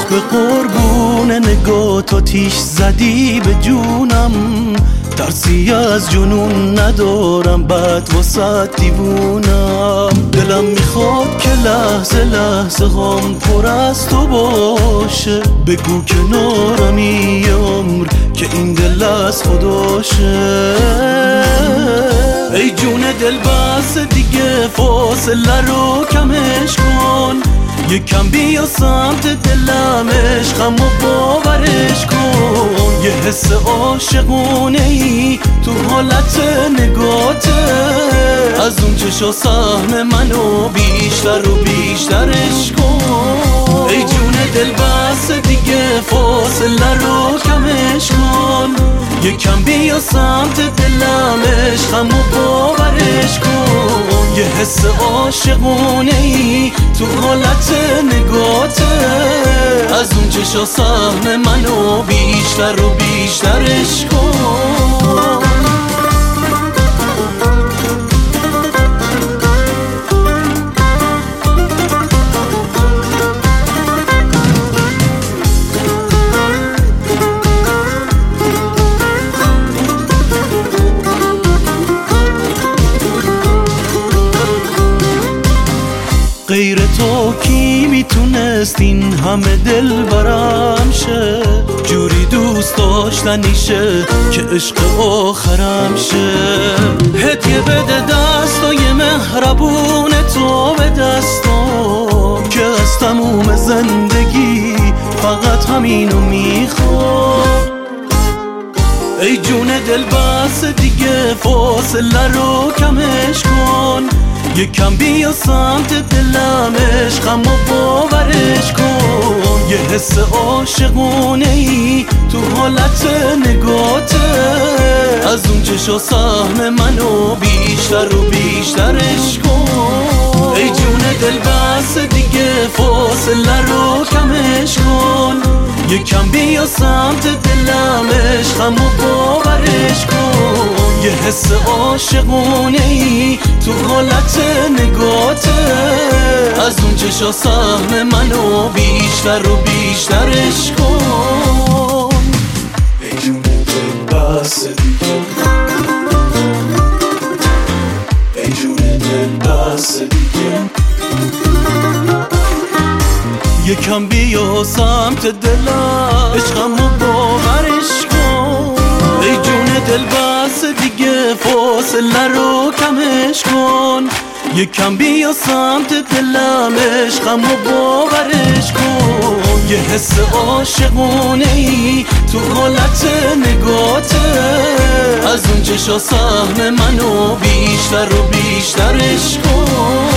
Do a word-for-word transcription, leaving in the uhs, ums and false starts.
به قربون نگاه تو تیش زدی به جونم، ترسی از جنون ندارم بعد واسه دیوونم. دلم میخواد که لحظه لحظه غم پر از تو باشه، بگو کنارمی یه عمر که این دل از خداشه. ای جون دل بس دیگه فاصله رو کمش کن، یکم بیا سمت دلم عشقم و باورش کن. یه حس عاشقونه ای تو حالت نگاته، از اون چشا سهم منو بیشتر و بیشترش کن. ای جون دل بس دیگه فاصله رو کمش کن، یکم بیا سمت دلم عشقم و باورش کن. یه حس عاشقونه ای تو حالت نگاته، از اون چشا سهم منو بیشتر و بیشترش کن. غیر تو کی میتونست این همه دل برم شه، جوری دوست داشتنیشه که عشق آخرم شه. هدیه بده دستای مهربون تو به دستم، که از تموم زندگی فقط همینو میخوام. ای جون دل بس دیگه فاصله رو کمش کن، یکم بیا سمت دلم عشقم و باورش کن. یه حس عاشقونه ای تو حالت نگاته، از اون چشا سهم منو بیشتر و بیشترش کن. ای جون دل بس دیگه فاصله رو کمش کن، یکم بیا سمت دلم عشقم و باورش کن. یه حس عاشقونه ای تو حالت نگاته، از اون چشا سهم منو بیشتر و بیشترش کن. ای جون دل بس دیگه، ای جون دل بس دیگه، یکم بیا سمت دلم عشقم و باورش کن. ای جون دل بس دیگه فاصله رو کمش کن، یکم بیا سمت دلم عشقم و باورش کن. یه حس عاشقونه ای تو حالت نگاته، از اون چشا سهم منو بیشتر و بیشترش کن.